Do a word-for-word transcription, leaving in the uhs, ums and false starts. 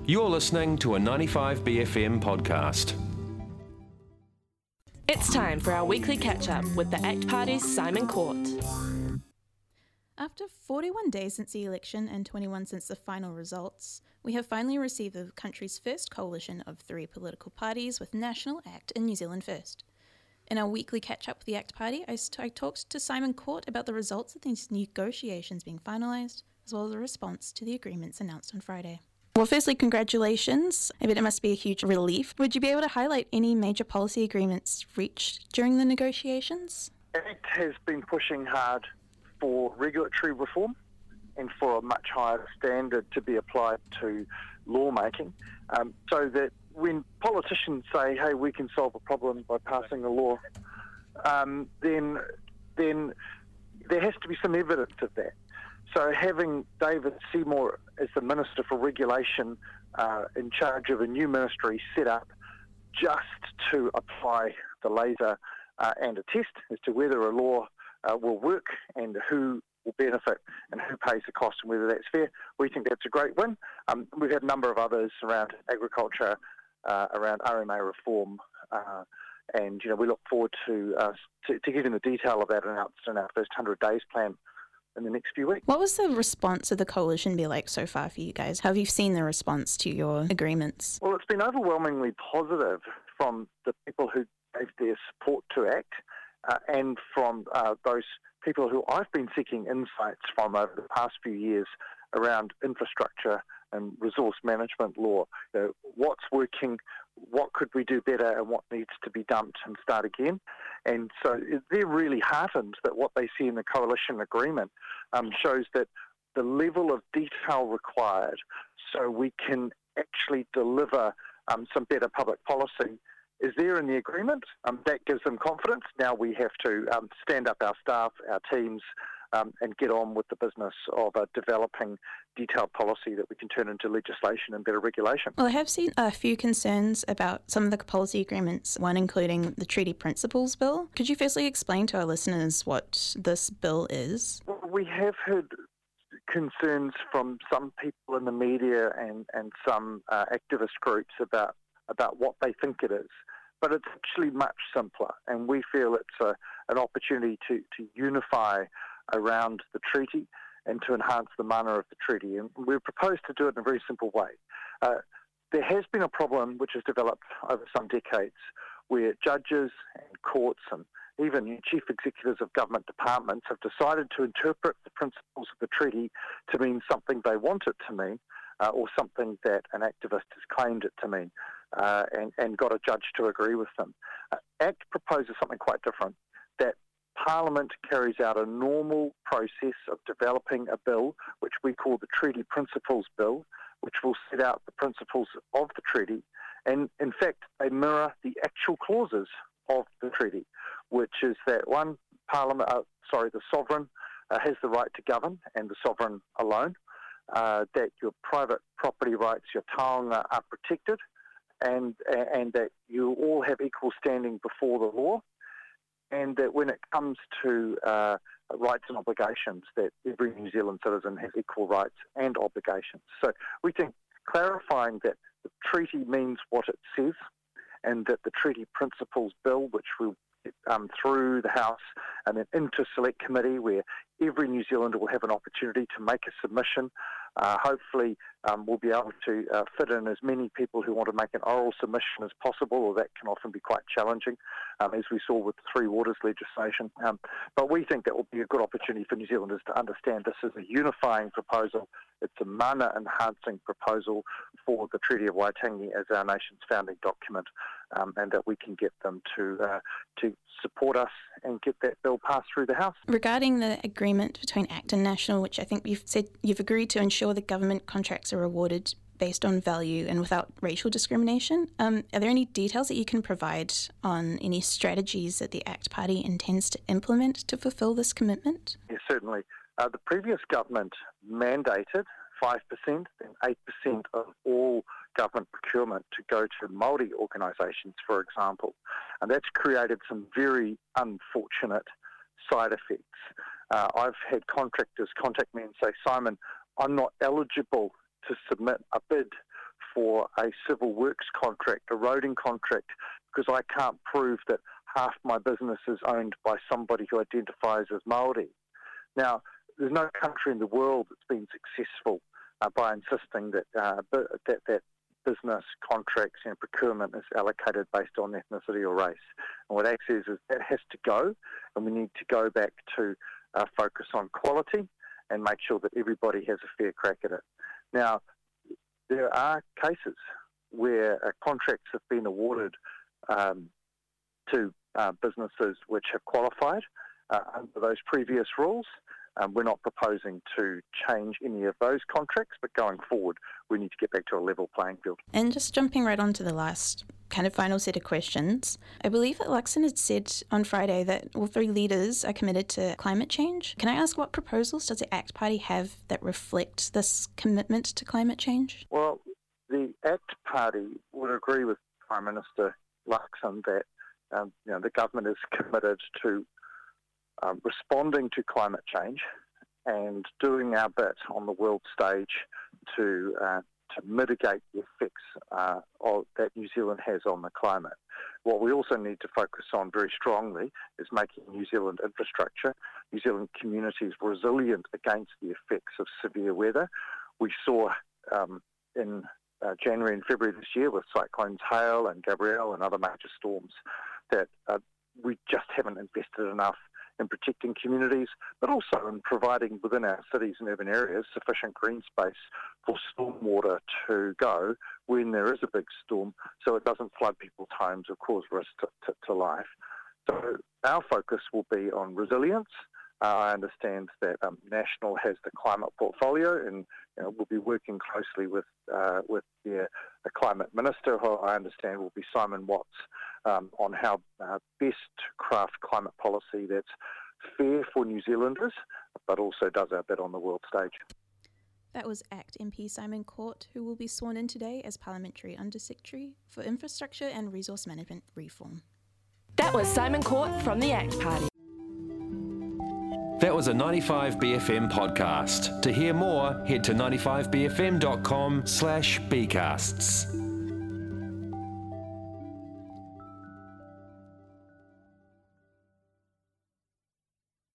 You're listening to a ninety-five B F M podcast. It's time for our weekly catch-up with the ACT Party's Simon Court. After forty-one days since the election and twenty-one since the final results, we have finally received the country's first coalition of three political parties with National, ACT and New Zealand First. In our weekly catch-up with the ACT Party, I, st- I talked to Simon Court about the results of these negotiations being finalised, as well as a response to the agreements announced on Friday. Well, firstly, congratulations. I bet it must be a huge relief. Would you be able to highlight any major policy agreements reached during the negotiations? ACT has been pushing hard for regulatory reform and for a much higher standard to be applied to lawmaking, um, so that when politicians say, hey, we can solve a problem by passing a law, um, then then there has to be some evidence of that. So having David Seymour as the Minister for Regulation uh, in charge of a new ministry set up just to apply the laser uh, and a test as to whether a law uh, will work and who will benefit and who pays the cost and whether that's fair, we think that's a great win. Um, we've had a number of others around agriculture, uh, around R M A reform, uh, and you know we look forward to, uh, to to getting the detail of that announced in our first one hundred days plan in the next few weeks. What was the response of the coalition be like so far for you guys? How have you seen the response to your agreements? Well, it's been overwhelmingly positive from the people who gave their support to ACT uh, and from uh, those people who I've been seeking insights from over the past few years around infrastructure and resource management law. You know, what's working, what could we do better, and what needs to be dumped and start again. And so they're really heartened that what they see in the coalition agreement um, shows that the level of detail required so we can actually deliver um, some better public policy is there in the agreement. Um, that gives them confidence. Now we have to um, stand up our staff, our teams, um, and get on with the business of uh, developing detailed policy that we can turn into legislation and better regulation. Well, I have seen a few concerns about some of the policy agreements, one including the Treaty Principles Bill. Could you firstly explain to our listeners what this bill is? Well, we have heard concerns from some people in the media and, and some uh, activist groups about, about what they think it is. But it's actually much simpler, and we feel it's a, an opportunity to, to unify around the treaty and to enhance the mana of the treaty. And we've proposed to do it in a very simple way. Uh, there has been a problem which has developed over some decades where judges and courts and even chief executives of government departments have decided to interpret the principles of the treaty to mean something they want it to mean, uh, or something that an activist has claimed it to mean, uh, and, and got a judge to agree with them. Uh, ACT proposes something quite different, that Parliament carries out a normal process of developing a bill, which we call the Treaty Principles Bill, which will set out the principles of the treaty. And in fact, they mirror the actual clauses of the treaty, which is that one, Parliament, uh, sorry, the sovereign uh, has the right to govern, and the sovereign alone, uh, that your private property rights, your taonga, are protected, and, and that you all have equal standing before the law, and that when it comes to uh, rights and obligations, that every New Zealand citizen has equal rights and obligations. So we think clarifying that the treaty means what it says, and that the Treaty Principles Bill, which will get um, through the House and then into Select Committee, where every New Zealander will have an opportunity to make a submission. Uh, hopefully um, we'll be able to uh, fit in as many people who want to make an oral submission as possible, or that can often be quite challenging, um, as we saw with the Three Waters legislation. Um, but we think that will be a good opportunity for New Zealanders to understand this is a unifying proposal. It's a mana-enhancing proposal for the Treaty of Waitangi as our nation's founding document, um, and that we can get them to uh, to support us and get that bill passed through the House. Regarding the agreement between ACT and National, which I think you've said you've agreed to ensure that government contracts are awarded based on value and without racial discrimination, um, are there any details that you can provide on any strategies that the ACT Party intends to implement to fulfil this commitment? Yes, certainly. Uh, the previous government mandated five percent and eight percent of all government procurement to go to Māori organisations, for example. And that's created some very unfortunate side effects. Uh, I've had contractors contact me and say, Simon, I'm not eligible to submit a bid for a civil works contract, a roading contract, because I can't prove that half my business is owned by somebody who identifies as Māori. Now, there's no country in the world that's been successful uh, by insisting that, uh, that that business contracts and procurement is allocated based on ethnicity or race. And what ACT says is that has to go, and we need to go back to uh, focus on quality and make sure that everybody has a fair crack at it. Now, there are cases where uh, contracts have been awarded um, to uh, businesses which have qualified uh, under those previous rules. Um, we're not proposing to change any of those contracts, but going forward, we need to get back to a level playing field. And just jumping right on to the last kind of final set of questions, I believe that Luxon had said on Friday that all three leaders are committed to climate change. Can I ask, what proposals does the ACT Party have that reflect this commitment to climate change? Well, the ACT Party would agree with Prime Minister Luxon that um, you know, the government is committed to Um, responding to climate change and doing our bit on the world stage to uh, to mitigate the effects uh, of, that New Zealand has on the climate. What we also need to focus on very strongly is making New Zealand infrastructure, New Zealand communities resilient against the effects of severe weather. We saw um, in uh, January and February this year with cyclones Hale and Gabrielle and other major storms that uh, we just haven't invested enough in protecting communities, but also in providing within our cities and urban areas sufficient green space for stormwater to go when there is a big storm, so it doesn't flood people's homes or cause risk to, to, to life. So our focus will be on resilience. Uh, I understand that um, National has the climate portfolio, and you know, we'll be working closely with uh, with the, the climate minister, who I understand will be Simon Watts, um, on how uh, best to craft climate policy that's fair for New Zealanders, but also does our bit on the world stage. That was ACT M P Simon Court, who will be sworn in today as Parliamentary Under-Secretary for Infrastructure and Resource Management Reform. That was Simon Court from the ACT Party. That was a ninety-five B F M podcast. To hear more, head to ninety-five b f m dot com slash b casts.